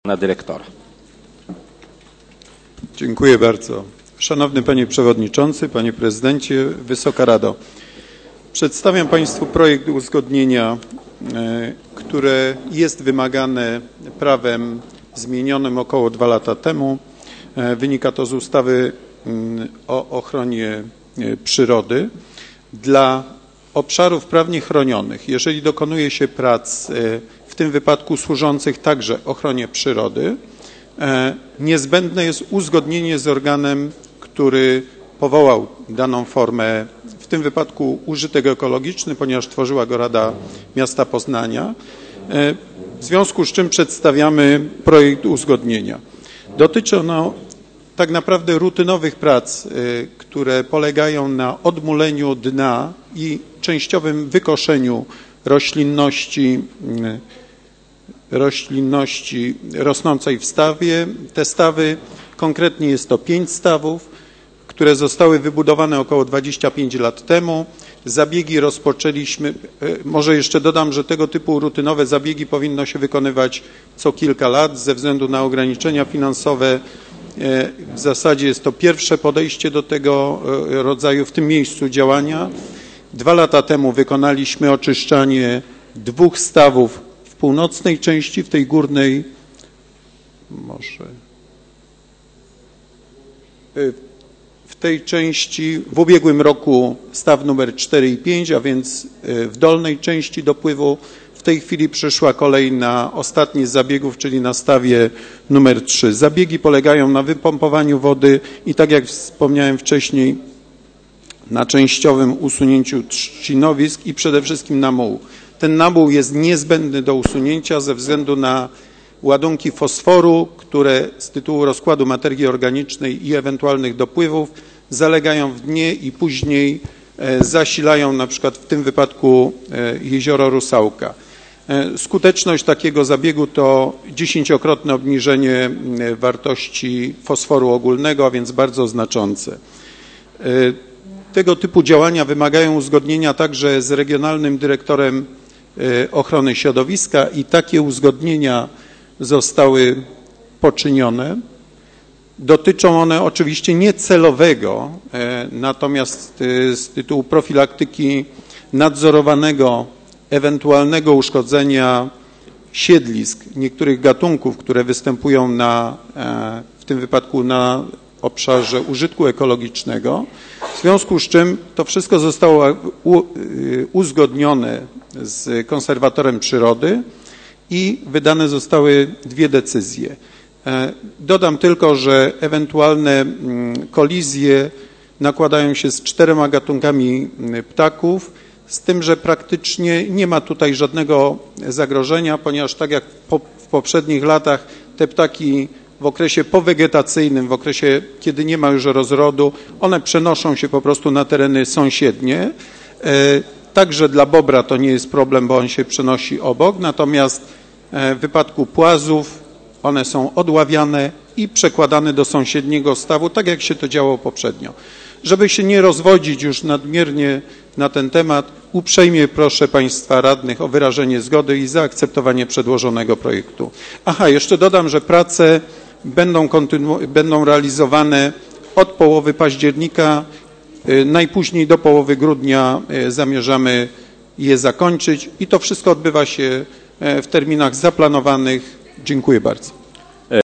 Pana dyrektora. Dziękuję bardzo. Szanowny Panie Przewodniczący, Panie Prezydencie, Wysoka Rado. Przedstawiam Państwu projekt uzgodnienia, które jest wymagane prawem zmienionym około 2 lata temu. Wynika to z ustawy o ochronie przyrody. Dla obszarów prawnie chronionych, jeżeli dokonuje się prac, w tym wypadku służących także ochronie przyrody, niezbędne jest uzgodnienie z organem, który powołał daną formę, w tym wypadku użytek ekologiczny, ponieważ tworzyła go Rada Miasta Poznania, w związku z czym przedstawiamy projekt uzgodnienia. Dotyczy ono tak naprawdę rutynowych prac, które polegają na odmuleniu dna i częściowym wykoszeniu roślinności rosnącej w stawie. Te stawy, konkretnie jest to 5 stawów, które zostały wybudowane około 25 lat temu. Zabiegi rozpoczęliśmy, może jeszcze dodam, że tego typu rutynowe zabiegi powinno się wykonywać co kilka lat ze względu na ograniczenia finansowe. W zasadzie jest to pierwsze podejście do tego rodzaju w tym miejscu działania. 2 lata temu wykonaliśmy oczyszczanie 2 stawów w północnej części, w tej górnej, w tej części w ubiegłym roku staw numer 4 i 5, a więc w dolnej części dopływu. W tej chwili przyszła kolej na ostatni z zabiegów, czyli na stawie numer 3. Zabiegi polegają na wypompowaniu wody i, tak jak wspomniałem wcześniej, na częściowym usunięciu trzcinowisk i przede wszystkim namułu. Ten namuł jest niezbędny do usunięcia ze względu na ładunki fosforu, które z tytułu rozkładu materii organicznej i ewentualnych dopływów zalegają w dnie i później zasilają na przykład w tym wypadku jezioro Rusałka. Skuteczność takiego zabiegu to 10-krotne obniżenie wartości fosforu ogólnego, a więc bardzo znaczące. Tego typu działania wymagają uzgodnienia także z regionalnym dyrektorem ochrony środowiska i takie uzgodnienia zostały poczynione. Dotyczą one oczywiście nie celowego, natomiast z tytułu profilaktyki nadzorowanego ewentualnego uszkodzenia siedlisk niektórych gatunków, które występują w tym wypadku na obszarze użytku ekologicznego. W związku z czym to wszystko zostało uzgodnione z konserwatorem przyrody i wydane zostały 2 decyzje. Dodam tylko, że ewentualne kolizje nakładają się z 4 gatunkami ptaków, z tym, że praktycznie nie ma tutaj żadnego zagrożenia, ponieważ tak jak w poprzednich latach te ptaki w okresie powegetacyjnym, w okresie, kiedy nie ma już rozrodu, one przenoszą się po prostu na tereny sąsiednie. Także dla bobra to nie jest problem, bo on się przenosi obok, natomiast w wypadku płazów one są odławiane i przekładane do sąsiedniego stawu, tak jak się to działo poprzednio. Żeby się nie rozwodzić już nadmiernie na ten temat, uprzejmie proszę Państwa radnych o wyrażenie zgody i zaakceptowanie przedłożonego projektu. Jeszcze dodam, że prace będą realizowane od połowy października, najpóźniej do połowy grudnia zamierzamy je zakończyć i to wszystko odbywa się w terminach zaplanowanych. Dziękuję bardzo.